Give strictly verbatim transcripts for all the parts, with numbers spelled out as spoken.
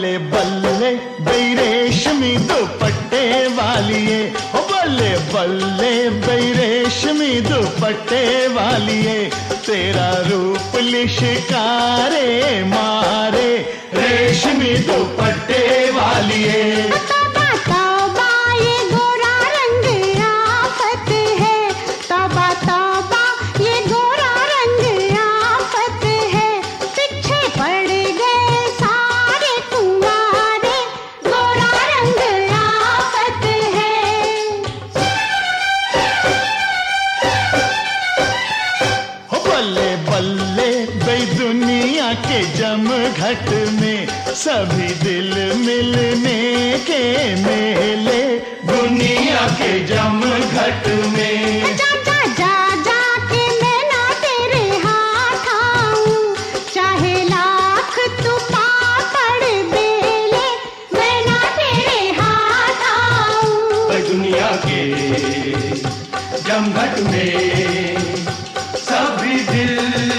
बल्ले बल्ले बई रेशमी दुपट्टे वालिए, ओ बल्ले बल्ले बई रेशमी दुपट्टे वालिए, तेरा रूप लिशकारे मारे रेशमी दुपट्टे वालिए। दुनिया के जमघट में सभी दिल मिलने के मेले, दुनिया के जमघट में। जा जा जा जा के मैं ना तेरे हाथ आऊं, चाहे लाख तू पापड़ बेले, मैं ना तेरे हाथ आऊं। दुनिया के जमघट में सभी दिल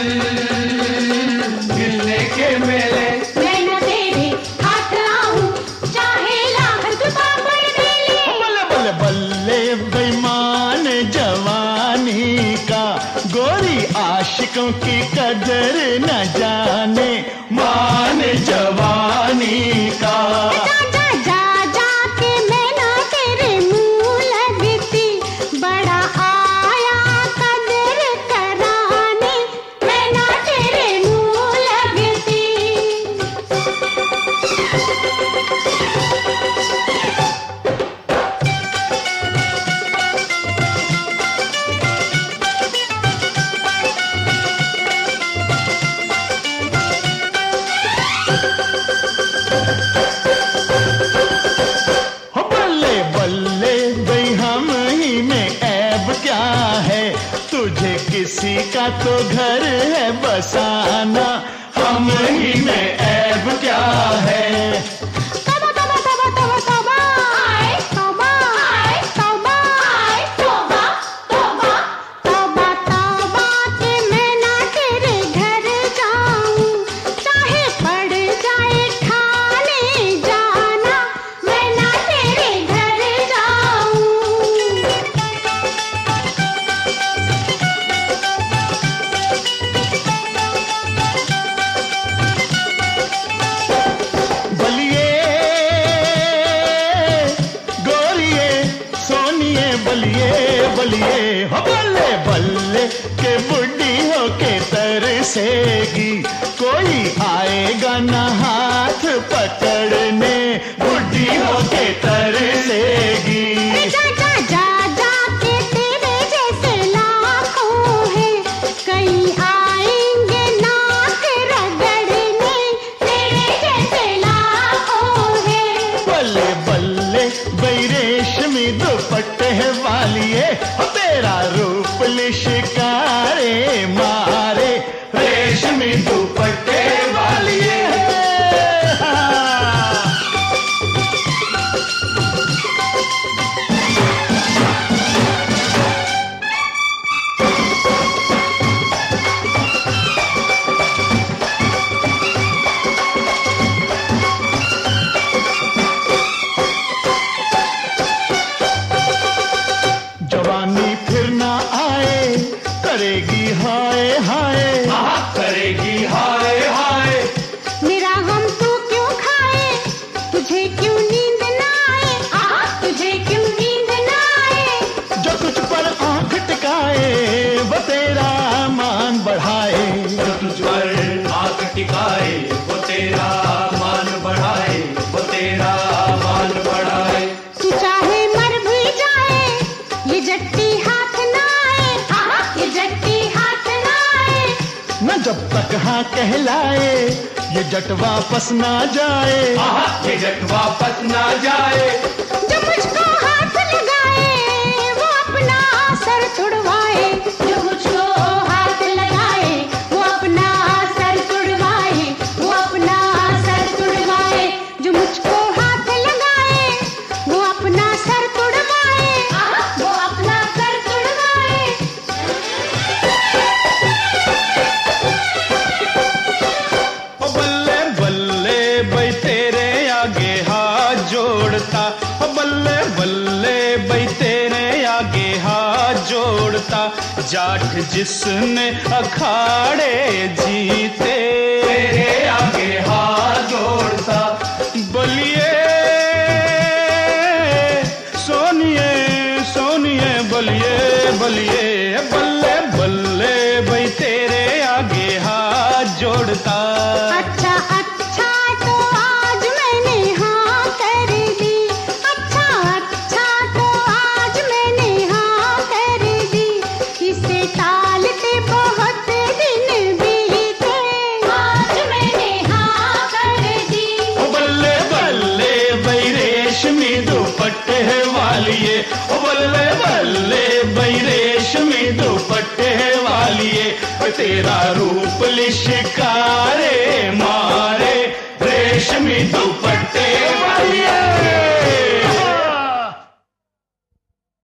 के मेले, मैं न तेरे हाथ आऊं, चाहे लाख तू पापड़ बेले। बल्ले बल्ले बल्ले बेईमान जवानी का, गोरी आशिकों की कदर न जाने मान जवानी का। जा जा जा जा के मैं ना तेरे मुंह लगती, बड़ा आया कदर कराने, मैं ना तेरे मुंह लगती। बल्ले बल्ले बई हम ही में ऐब क्या है, तुझे किसी का तो घर है बसाना, हम ही में ऐब क्या है। तौबा तौबा तौबा तौबा तौबा, आए तौबा, आए तौबा, आए तौबा तौबा तौबा तौबा के मैं ना तेरे घर जाऊं, चाहे पड़ जाए ठाने जाना, मैं ना तेरे घर जाऊं। बलिए गोरिए सोनिए बलिए बलिए, हो बल्ले बल्ले के बुढ़ी हो के तरसेगी, कोई आएगा ना हाथ पकड़ने, बुढ़ी हो के तरसेगी। जा जा जा जा के तेरे जैसे लाखों हैं, कहीं आएंगे नाक रगड़ने, तेरे जैसे लाखों हैं। बल्ले बल्ले बई रेशमी दुपट्टे वालिए, हो तेरा रूप लिशकारे मारे रेशमी दुपट्टे वालिए। जवानी फिर ना आए, करेगी हाय हाय, करेगी हाय हाय। मेरा गम तू क्यों खाए, तुझे क्यों नींद ना आए, आहा तुझे क्यों नींद ना आए। जो तुझ पर आंख टिकाए वो तेरा मान बढ़ाए, जो तुझ पर आंख टिकाए वो तेरा मान बढ़ाए, वो तेरा मान बढ़ाए। तू चाहे मर भी जाए, ये जट्टी हाथ ना आए, आहा ये जट्टी हाथ ना आए। न जब तक हाँ कहलाए ये जट वापस ना जाए, ये जट वापस ना जाए। जो मुझको हाथ लगाए वो अपना सर तुड़वाए, जो मुझको हाथ लगाए वो अपना सर तुड़वाए, वो अपना सर तुड़वाए। जो मुझको हाथ लगाए वो अपना सर तुड़वाए, वो अपना सर तुड़वाए। ओ बल्ले बल्ले बई तेरे जाट जिसने अखाड़े जीते, तेरे आगे हाथ जोड़ता। बलिए सोनिए सोनिए बलिए बलिए बल्ले बल्ले भाई तेरे आगे हाथ जोड़ता। अच्छा अच्छा तो आज मैंने हाँ कर दी, अच्छा अच्छा तो आज मैंने हाँ कर दी, इसे टालते बहुत दिन बीते, आज मैंने हाँ कर दी। ओ बल्ले बल्ले भाई रेशमी दुपट्टे वालिए, ओ बल्ले बल्ले भाई रेशमी दुपट्टे वालिए, तेरा रूप लिशकारे मारे रेशमी दुपट्टे वालिए।